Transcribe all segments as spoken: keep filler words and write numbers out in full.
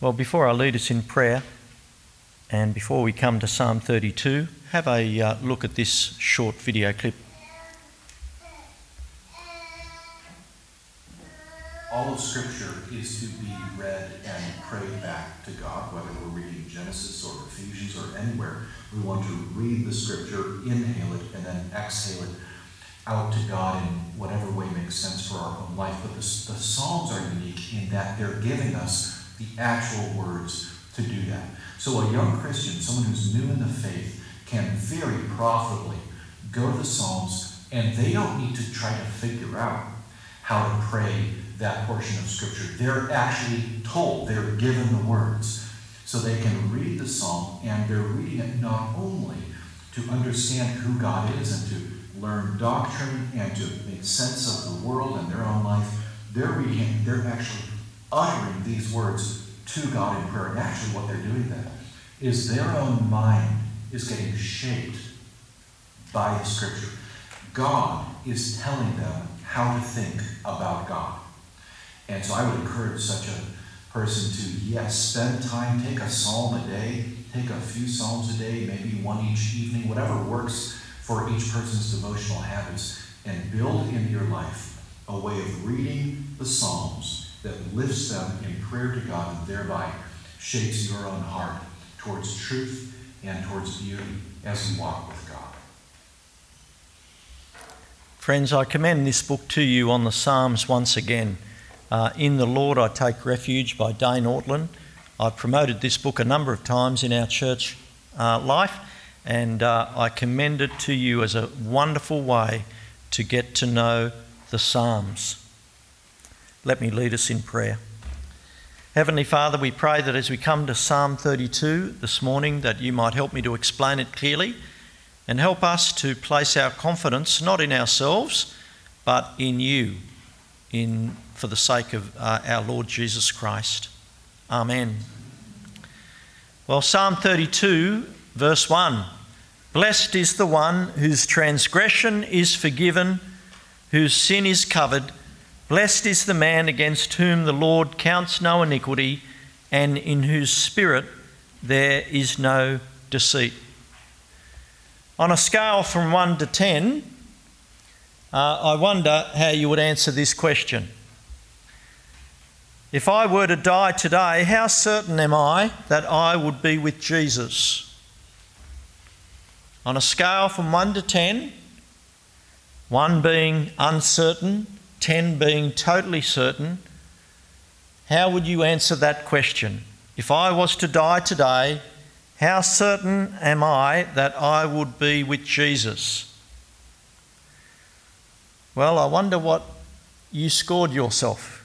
Well, before I lead us in prayer and before we come to Psalm thirty-two, have a uh, look at this short video clip. All of Scripture is to be read and prayed back to God, whether we're reading Genesis or Ephesians or anywhere. We want to read the Scripture, inhale it, and then exhale it out to God in whatever way makes sense for our own life. But the, the Psalms are unique in that they're giving us the actual words to do that. So a young Christian, someone who's new in the faith, can very profitably go to the Psalms, and they don't need to try to figure out how to pray that portion of Scripture. They're actually told, they're given the words. So they can read the Psalm, and they're reading it not only to understand who God is and to learn doctrine and to make sense of the world and their own life. They're reading, they're actually uttering these words to God in prayer. And actually what they're doing then is their own mind is getting shaped by the Scripture. God is telling them how to think about God. And so I would encourage such a person to, yes, spend time, take a psalm a day, take a few psalms a day, maybe one each evening, whatever works for each person's devotional habits, and build in your life a way of reading the Psalms that lifts them in prayer to God and thereby shapes your own heart towards truth and towards beauty as you walk with God. Friends, I commend this book to you on the Psalms once again. Uh, In the Lord I Take Refuge by Dane Ortlund. I've promoted this book a number of times in our church uh, life, and uh, I commend it to you as a wonderful way to get to know the Psalms. Let me lead us in prayer. Heavenly Father, we pray that as we come to Psalm thirty-two this morning, that you might help me to explain it clearly and help us to place our confidence not in ourselves but in you, in for the sake of uh, our Lord Jesus Christ. Amen. Well, Psalm thirty-two, verse one. Blessed is the one whose transgression is forgiven, whose sin is covered. Blessed is the man against whom the Lord counts no iniquity, and in whose spirit there is no deceit. On a scale from one to ten, uh, I wonder how you would answer this question. If I were to die today, how certain am I that I would be with Jesus? On a scale from one to ten, one being uncertain, ten being totally certain, how would you answer that question? If I was to die today, how certain am I that I would be with Jesus? Well, I wonder what you scored yourself.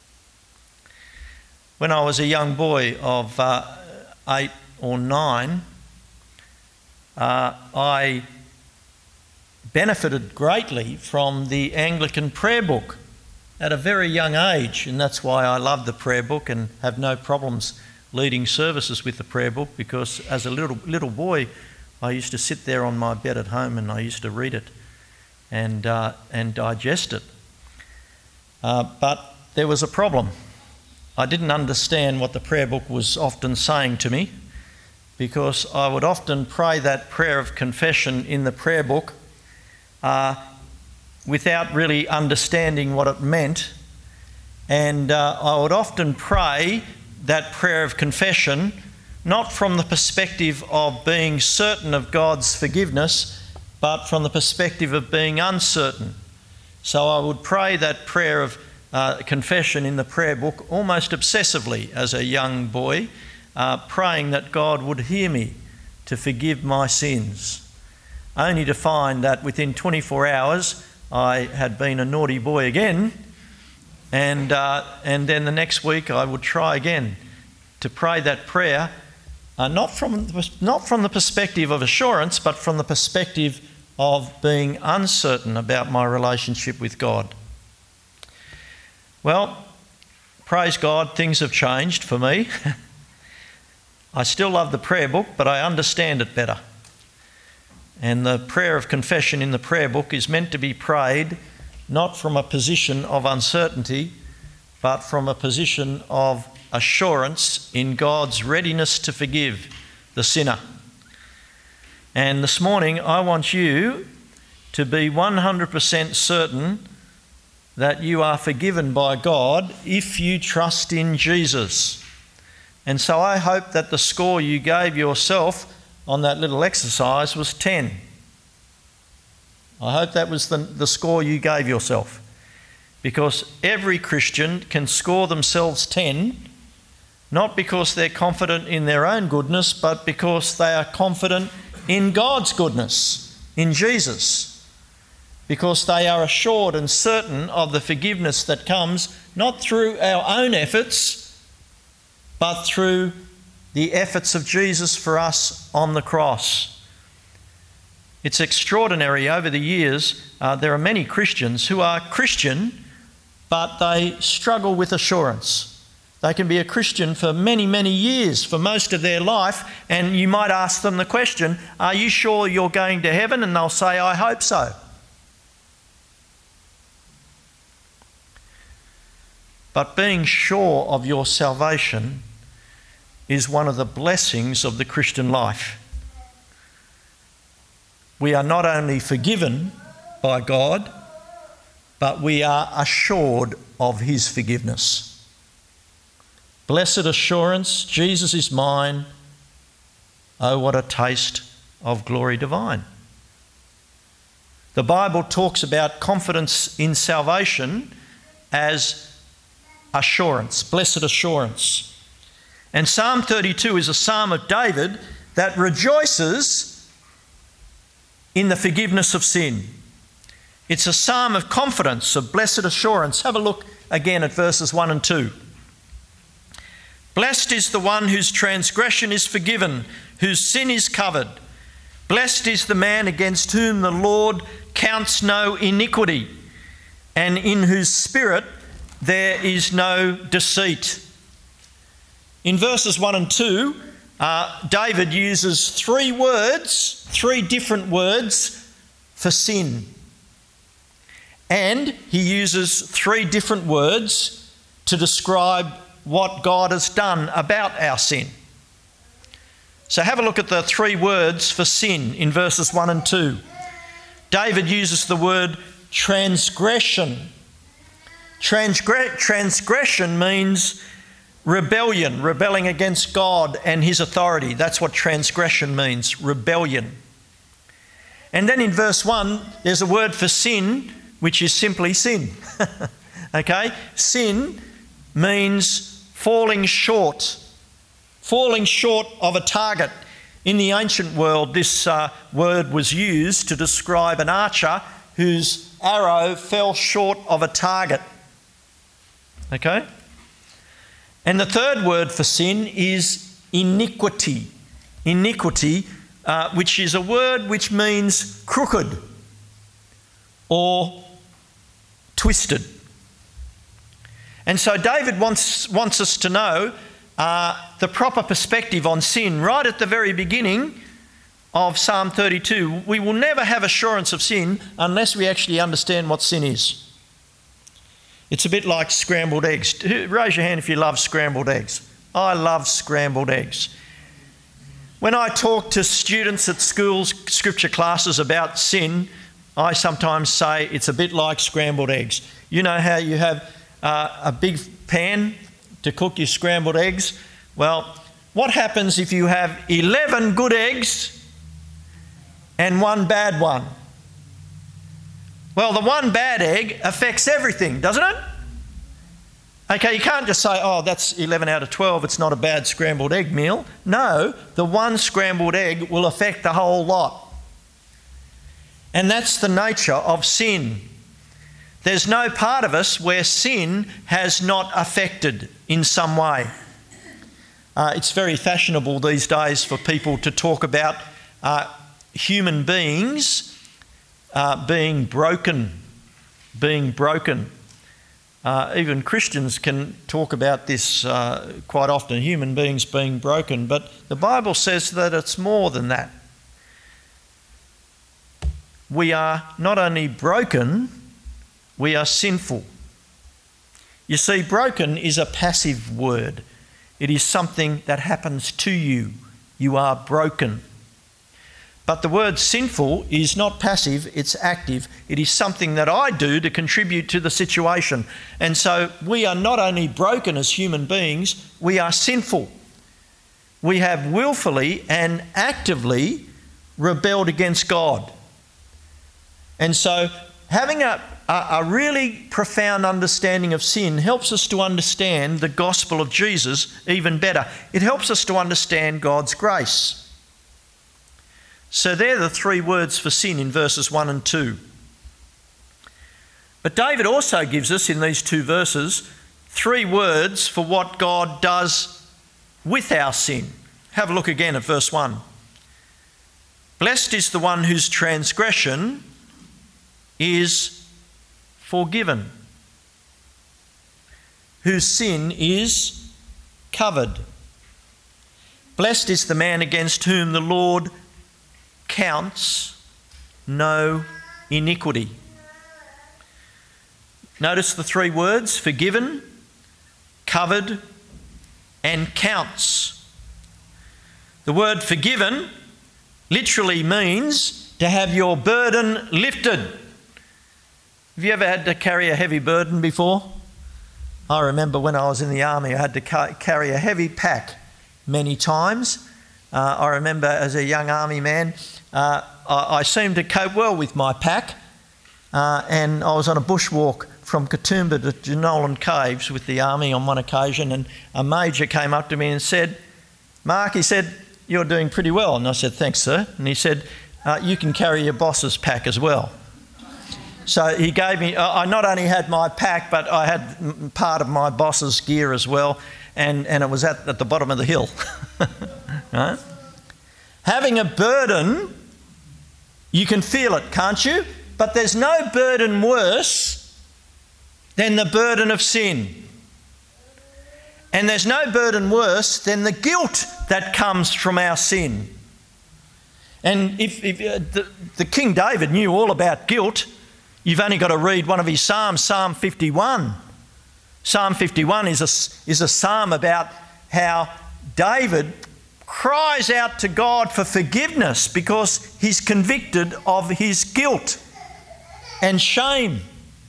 When I was a young boy of uh, eight or nine, uh, I benefited greatly from the Anglican prayer book at a very young age, and that's why I love the prayer book and have no problems leading services with the prayer book, because as a little little boy I used to sit there on my bed at home and I used to read it and uh, and digest it. Uh, but there was a problem. I didn't understand what the prayer book was often saying to me, because I would often pray that prayer of confession in the prayer book uh, without really understanding what it meant. And uh, I would often pray that prayer of confession not from the perspective of being certain of God's forgiveness, but from the perspective of being uncertain. So I would pray that prayer of Uh, confession in the prayer book almost obsessively as a young boy, uh, praying that God would hear me to forgive my sins, only to find that within twenty-four hours I had been a naughty boy again, and uh, and then the next week I would try again to pray that prayer, uh, not from not from the perspective of assurance, but from the perspective of being uncertain about my relationship with God. Well, praise God, things have changed for me. I still love the prayer book, but I understand it better. And the prayer of confession in the prayer book is meant to be prayed not from a position of uncertainty, but from a position of assurance in God's readiness to forgive the sinner. And this morning, I want you to be one hundred percent certain that you are forgiven by God if you trust in Jesus. And so I hope that the score you gave yourself on that little exercise was ten. I hope that was the, the score you gave yourself. Because every Christian can score themselves ten, not because they're confident in their own goodness, but because they are confident in God's goodness, in Jesus. Because they are assured and certain of the forgiveness that comes not through our own efforts, but through the efforts of Jesus for us on the cross. It's extraordinary. Over the years, uh, there are many Christians who are Christian, but they struggle with assurance. They can be a Christian for many, many years, for most of their life, and you might ask them the question, are you sure you're going to heaven? And they'll say, I hope so. But being sure of your salvation is one of the blessings of the Christian life. We are not only forgiven by God, but we are assured of his forgiveness. Blessed assurance, Jesus is mine. Oh, what a taste of glory divine. The Bible talks about confidence in salvation as assurance, blessed assurance. And Psalm thirty-two is a psalm of David that rejoices in the forgiveness of sin. It's a psalm of confidence, of blessed assurance. Have a look again at verses one and two. Blessed is the one whose transgression is forgiven, whose sin is covered. Blessed is the man against whom the Lord counts no iniquity, and in whose spirit there is no deceit. In verses one and two, uh, David uses three words, three different words for sin. And he uses three different words to describe what God has done about our sin. So have a look at the three words for sin in verses one and two. David uses the word transgression. Transgre- transgression means rebellion, rebelling against God and his authority. That's what transgression means, rebellion. And then in verse one, there's a word for sin, which is simply sin. Okay? Sin means falling short, falling short of a target. In the ancient world, this uh, word was used to describe an archer whose arrow fell short of a target. Okay? And the third word for sin is iniquity. Iniquity, uh, which is a word which means crooked or twisted. And so David wants, wants us to know uh, the proper perspective on sin right at the very beginning of Psalm thirty-two. We will never have assurance of sin unless we actually understand what sin is. It's a bit like scrambled eggs. Raise your hand if you love scrambled eggs. I love scrambled eggs. When I talk to students at schools, scripture classes about sin, I sometimes say it's a bit like scrambled eggs. You know how you have uh, a big pan to cook your scrambled eggs? Well, what happens if you have eleven good eggs and one bad one? Well, the one bad egg affects everything, doesn't it? Okay, you can't just say, oh, that's eleven out of twelve, it's not a bad scrambled egg meal. No, the one scrambled egg will affect the whole lot. And that's the nature of sin. There's no part of us where sin has not affected in some way. Uh, it's very fashionable these days for people to talk about uh, human beings uh, being broken, being broken. Uh, even Christians can talk about this uh, quite often, human beings being broken, but the Bible says that it's more than that. We are not only broken, we are sinful. You see, broken is a passive word. It is something that happens to you. You are broken. But the word sinful is not passive, it's active. It is something that I do to contribute to the situation. And so we are not only broken as human beings, we are sinful. We have willfully and actively rebelled against God. And so having a, a, a really profound understanding of sin helps us to understand the gospel of Jesus even better. It helps us to understand God's grace. So they're the three words for sin in verses one and two. But David also gives us in these two verses three words for what God does with our sin. Have a look again at verse one. Blessed is the one whose transgression is forgiven, whose sin is covered. Blessed is the man against whom the Lord counts no iniquity. Notice the three words: forgiven, covered, and counts. The word forgiven literally means to have your burden lifted. Have you ever had to carry a heavy burden before? I remember when I was in the army, I had to ca- carry a heavy pack many times. Uh, I remember as a young army man, uh, I, I seemed to cope well with my pack, uh, and I was on a bushwalk from Katoomba to Jenolan Caves with the army on one occasion, and a major came up to me and said, "Mark," he said, "you're doing pretty well." And I said, "Thanks, sir." And he said, uh, "you can carry your boss's pack as well." So he gave me, I not only had my pack, but I had part of my boss's gear as well, and, and it was at, at the bottom of the hill. Right? Having a burden, you can feel it, can't you? But there's no burden worse than the burden of sin. And there's no burden worse than the guilt that comes from our sin. And if, if uh, the, the King David knew all about guilt, you've only got to read one of his psalms, Psalm fifty-one. Psalm fifty-one is a, is a psalm about how David cries out to God for forgiveness because he's convicted of his guilt and shame.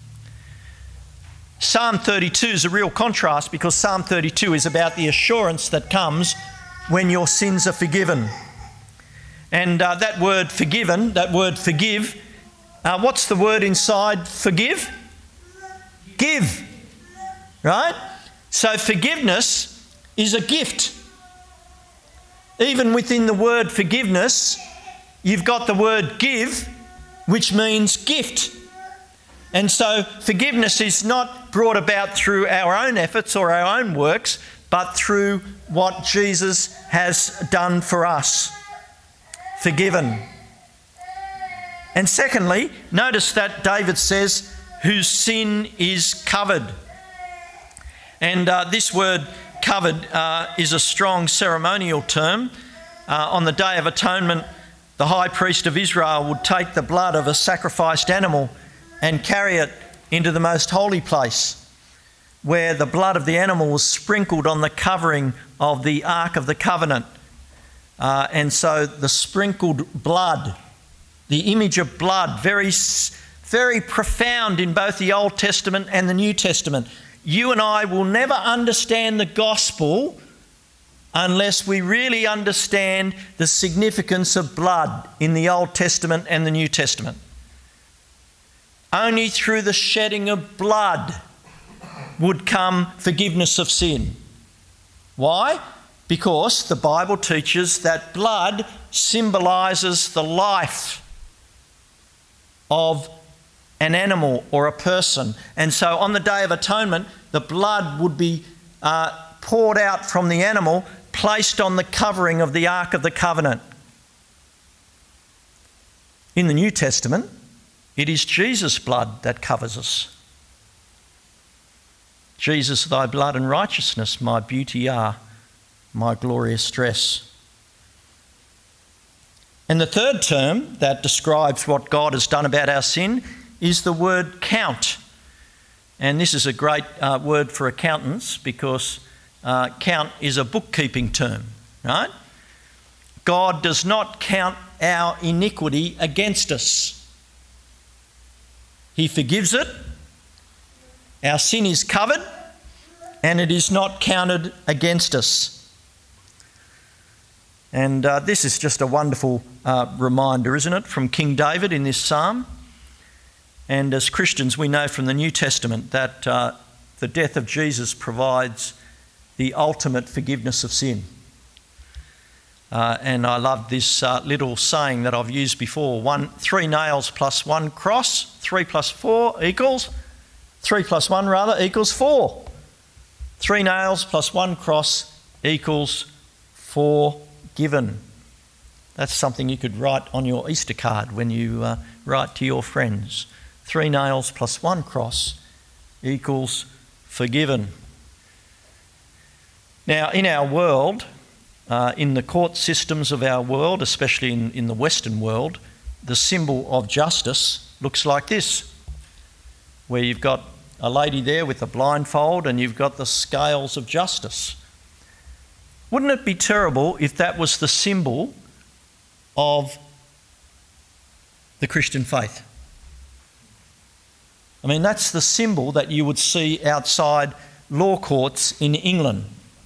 Psalm thirty-two is a real contrast because Psalm thirty-two is about the assurance that comes when your sins are forgiven. And uh, that word forgiven, that word forgive, uh, what's the word inside forgive? Give, right? So forgiveness is a gift. Even within the word forgiveness, you've got the word give, which means gift. And so forgiveness is not brought about through our own efforts or our own works, but through what Jesus has done for us. Forgiven. And secondly, notice that David says, whose sin is covered. And uh, this word covered uh, is a strong ceremonial term. Uh, on the Day of Atonement, the high priest of Israel would take the blood of a sacrificed animal and carry it into the most holy place, where the blood of the animal was sprinkled on the covering of the Ark of the Covenant. Uh, and so the sprinkled blood, the image of blood, very, very profound in both the Old Testament and the New Testament. You and I will never understand the gospel unless we really understand the significance of blood in the Old Testament and the New Testament. Only through the shedding of blood would come forgiveness of sin. Why? Because the Bible teaches that blood symbolises the life of an animal or a person. And so on the Day of Atonement, the blood would be uh, poured out from the animal, placed on the covering of the Ark of the Covenant. In the New Testament, it is Jesus' blood that covers us. Jesus, thy blood and righteousness, my beauty are, my glorious dress. And the third term that describes what God has done about our sin is the word count. And this is a great uh, word for accountants because uh, count is a bookkeeping term, right? God does not count our iniquity against us. He forgives it. Our sin is covered and it is not counted against us. And uh, this is just a wonderful uh, reminder, isn't it, from King David in this psalm. And as Christians, we know from the New Testament that uh, the death of Jesus provides the ultimate forgiveness of sin. Uh, and I love this uh, little saying that I've used before. One, three nails plus one cross, three plus four equals, three plus one rather, equals four. Three nails plus one cross equals four given. That's something you could write on your Easter card when you uh, write to your friends. Three nails plus one cross equals forgiven. Now, in our world, uh, in the court systems of our world, especially in, in the Western world, the symbol of justice looks like this, where you've got a lady there with a blindfold and you've got the scales of justice. Wouldn't it be terrible if that was the symbol of the Christian faith? I mean, that's the symbol that you would see outside law courts in England.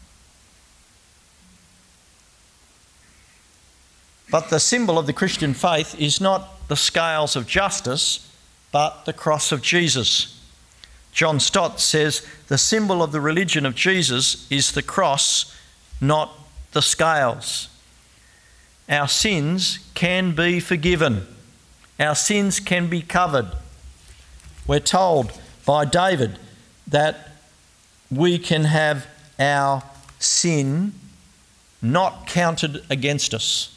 But the symbol of the Christian faith is not the scales of justice, but the cross of Jesus. John Stott says, the symbol of the religion of Jesus is the cross, not the scales. Our sins can be forgiven. Our sins can be covered. We're told by David that we can have our sin not counted against us.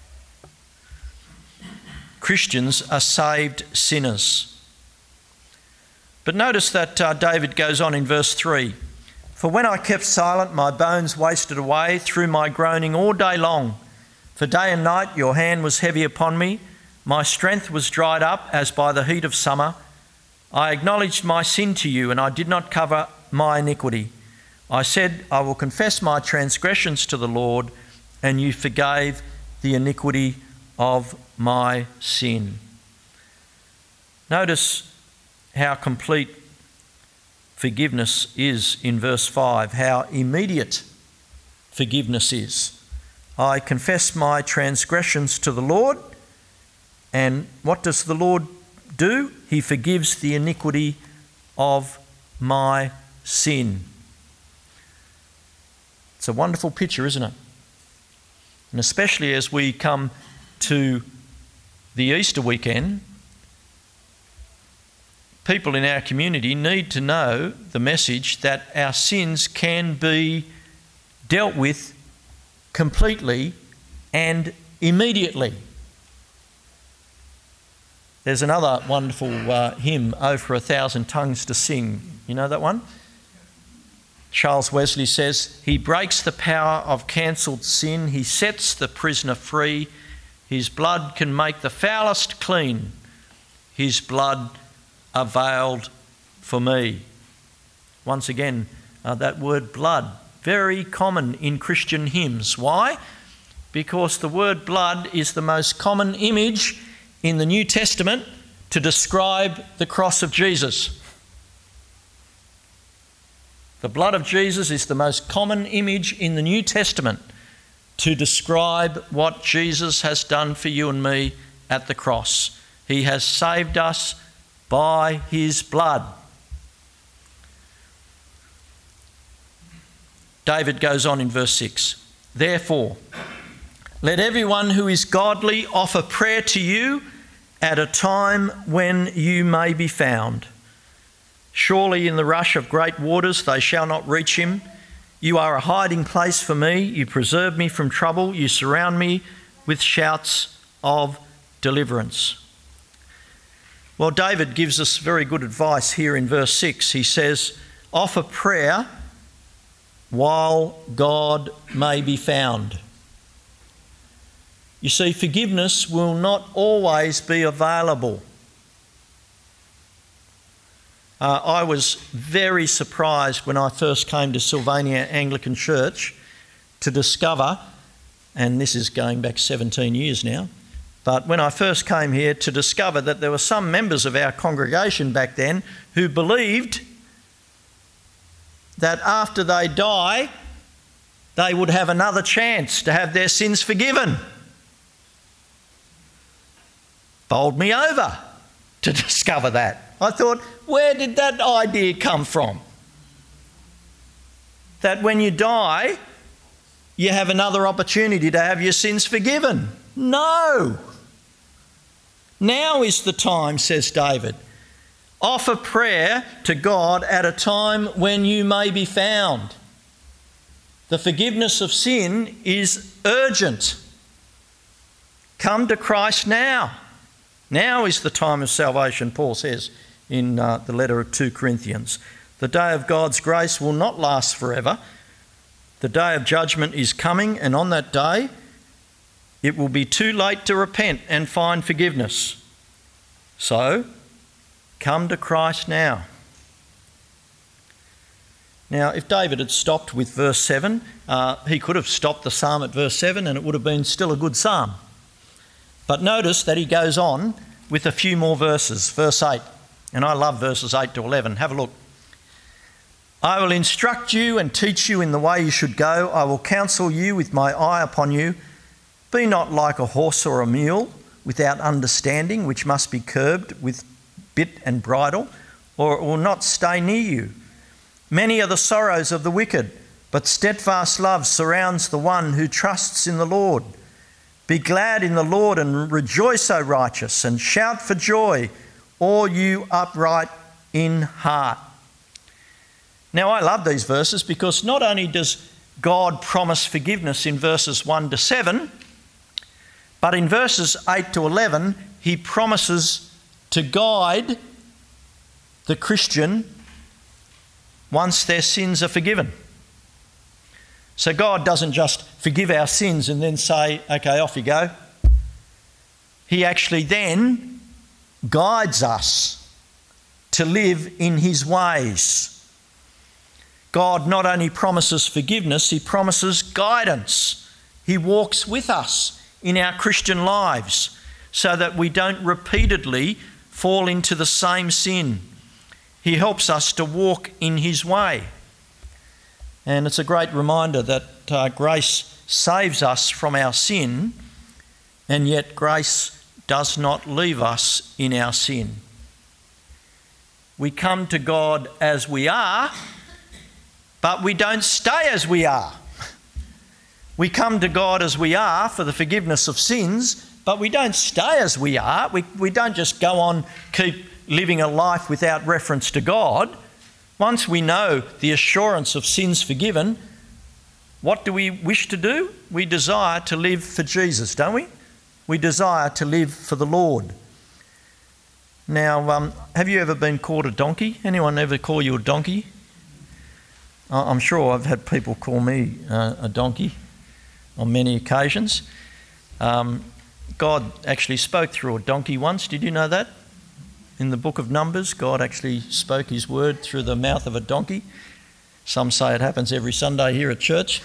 Christians are saved sinners. But notice that uh, David goes on in verse three. For when I kept silent, my bones wasted away through my groaning all day long. For day and night your hand was heavy upon me. My strength was dried up as by the heat of summer. I acknowledged my sin to you, and I did not cover my iniquity. I said, I will confess my transgressions to the Lord, and you forgave the iniquity of my sin. Notice how complete forgiveness is in verse five, how immediate forgiveness is. I confess my transgressions to the Lord, and what does the Lord do? He forgives the iniquity of my sin. It's a wonderful picture, isn't it? And especially as we come to the Easter weekend, people in our community need to know the message that our sins can be dealt with completely and immediately. There's another wonderful uh, hymn, Oh for a Thousand Tongues to Sing. You know that one? Charles Wesley says, he breaks the power of cancelled sin. He sets the prisoner free. His blood can make the foulest clean. His blood availed for me. Once again, uh, that word blood, very common in Christian hymns. Why? Because the word blood is the most common image in the New Testament to describe the cross of Jesus. The blood of Jesus is the most common image in the New Testament to describe what Jesus has done for you and me at the cross. He has saved us by his blood. David goes on in verse six. Therefore, let everyone who is godly offer prayer to you at a time when you may be found. Surely in the rush of great waters they shall not reach him. You are a hiding place for me. You preserve me from trouble. You surround me with shouts of deliverance. Well, David gives us very good advice here in verse six. He says, offer prayer while God may be found. You see, forgiveness will not always be available. Uh, I was very surprised when I first came to Sylvania Anglican Church to discover, and this is going back seventeen years now, but when I first came here to discover that there were some members of our congregation back then who believed that after they die, they would have another chance to have their sins forgiven. Bowled me over to discover that. I thought, where did that idea come from? That when you die, you have another opportunity to have your sins forgiven. No. Now is the time, says David. Offer prayer to God at a time when you may be found. The forgiveness of sin is urgent. Come to Christ now. Now is the time of salvation, Paul says in uh, the letter of Second Corinthians. The day of God's grace will not last forever. The day of judgment is coming, and on that day it will be too late to repent and find forgiveness. So, come to Christ now. Now, if David had stopped with verse seven, uh, he could have stopped the psalm at verse seven and it would have been still a good psalm. But notice that he goes on with a few more verses. Verse eight, and I love verses eight to eleven. Have a look. I will instruct you and teach you in the way you should go. I will counsel you with my eye upon you. Be not like a horse or a mule without understanding, which must be curbed with bit and bridle, or it will not stay near you. Many are the sorrows of the wicked, but steadfast love surrounds the one who trusts in the Lord. Be glad in the Lord and rejoice, O righteous, and shout for joy, all you upright in heart. Now, I love these verses because not only does God promise forgiveness in verses one to seven, but in verses eight to eleven, he promises to guide the Christian once their sins are forgiven. So God doesn't just forgive our sins and then say, okay, off you go. He actually then guides us to live in his ways. God not only promises forgiveness, he promises guidance. He walks with us in our Christian lives so that we don't repeatedly fall into the same sin. He helps us to walk in his way. And it's a great reminder that uh, grace saves us from our sin, and yet grace does not leave us in our sin. We come to God as we are, but we don't stay as we are. We come to God as we are for the forgiveness of sins, but we don't stay as we are. We, we don't just go on, keep living a life without reference to God. Once we know the assurance of sins forgiven, what do we wish to do? We desire to live for Jesus, don't we? We desire to live for the Lord. Now, um, have you ever been called a donkey? Anyone ever call you a donkey? I'm sure I've had people call me uh, a donkey on many occasions. Um, God actually spoke through a donkey once. Did you know that? In the book of Numbers, God actually spoke his word through the mouth of a donkey. Some say it happens every Sunday here at church.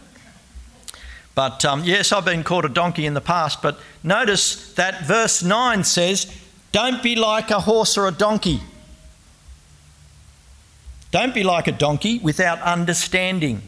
But um, yes, I've been called a donkey in the past, but notice that verse nine says, don't be like a horse or a donkey. Don't be like a donkey without understanding.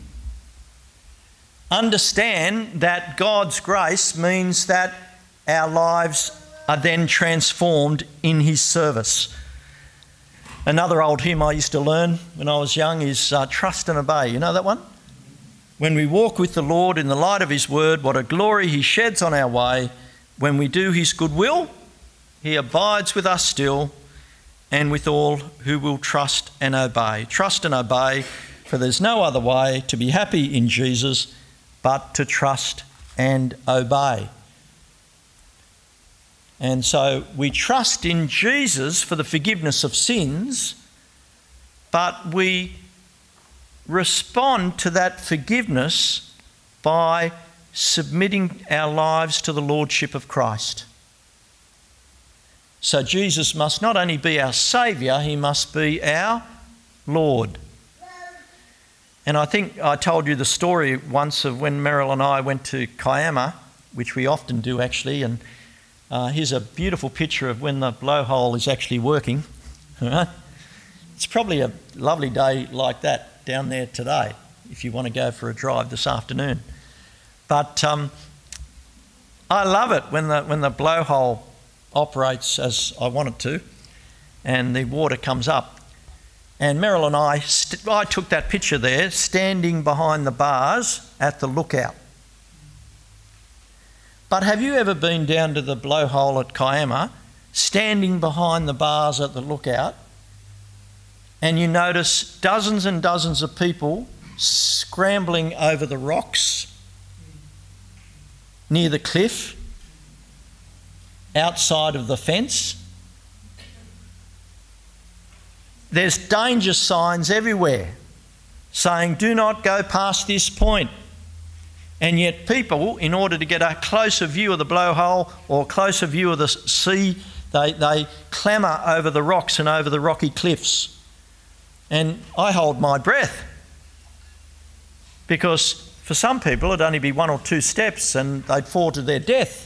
Understand that God's grace means that our lives are then transformed in his service. Another old hymn I used to learn when I was young is uh, Trust and Obey. You know that one? When we walk with the Lord in the light of his word, what a glory he sheds on our way. When we do his good will, he abides with us still and with all who will trust and obey. Trust and obey, for there's no other way to be happy in Jesus but to trust and obey. And so we trust in Jesus for the forgiveness of sins, but we respond to that forgiveness by submitting our lives to the Lordship of Christ. So Jesus must not only be our Saviour, he must be our Lord. And I think I told you the story once of when Meryl and I went to Kiama, which we often do actually, and uh, here's a beautiful picture of when the blowhole is actually working. It's probably a lovely day like that down there today if you want to go for a drive this afternoon. But um, I love it when the when the blowhole operates as I want it to and the water comes up. And Meryl and I, st- I took that picture there standing behind the bars at the lookout. But have you ever been down to the blowhole at Kiama, standing behind the bars at the lookout, and you notice dozens and dozens of people scrambling over the rocks near the cliff, outside of the fence? There's danger signs everywhere saying, do not go past this point. And yet people, in order to get a closer view of the blowhole or a closer view of the sea, they, they clamour over the rocks and over the rocky cliffs. And I hold my breath, because for some people it'd only be one or two steps and they'd fall to their death.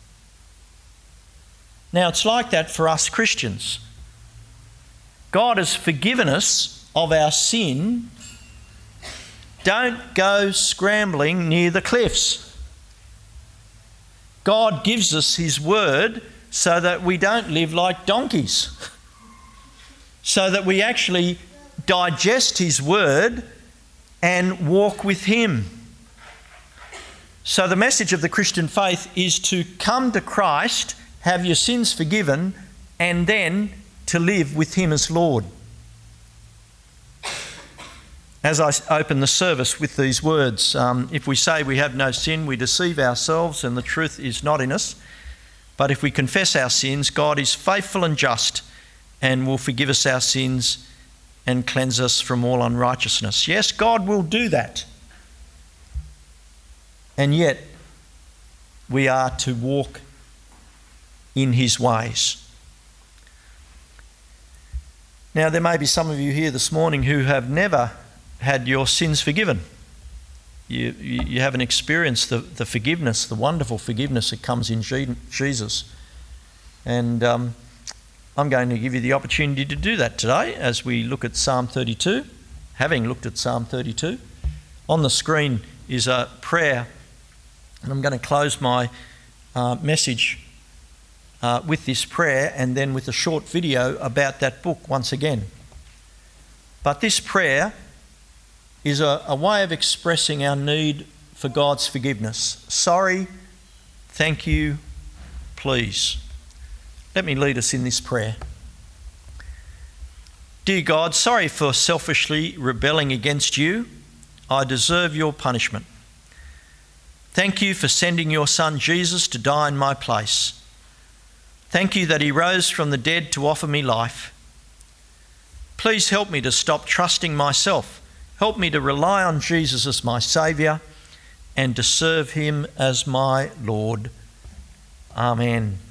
Now it's like that for us Christians. God has forgiven us of our sin. Don't go scrambling near the cliffs. God gives us his word so that we don't live like donkeys, so that we actually digest his word and walk with him. So the message of the Christian faith is to come to Christ, have your sins forgiven, and then to live with him as Lord. As I open the service with these words, um, if we say we have no sin, we deceive ourselves and the truth is not in us. But if we confess our sins, God is faithful and just and will forgive us our sins and cleanse us from all unrighteousness. Yes, God will do that. And yet, we are to walk in his ways. Now, there may be some of you here this morning who have never had your sins forgiven. You, you, you haven't experienced the, the forgiveness, the wonderful forgiveness that comes in Jesus. And um, I'm going to give you the opportunity to do that today as we look at Psalm thirty-two. Having looked at Psalm thirty-two, on the screen is a prayer, and I'm going to close my uh, message uh, with this prayer and then with a short video about that book once again. But this prayer is a, a way of expressing our need for God's forgiveness. Sorry, thank you, please. Let me lead us in this prayer. Dear God, sorry for selfishly rebelling against you. I deserve your punishment. Thank you for sending your Son Jesus to die in my place. Thank you that he rose from the dead to offer me life. Please help me to stop trusting myself. Help me to rely on Jesus as my Saviour and to serve him as my Lord. Amen.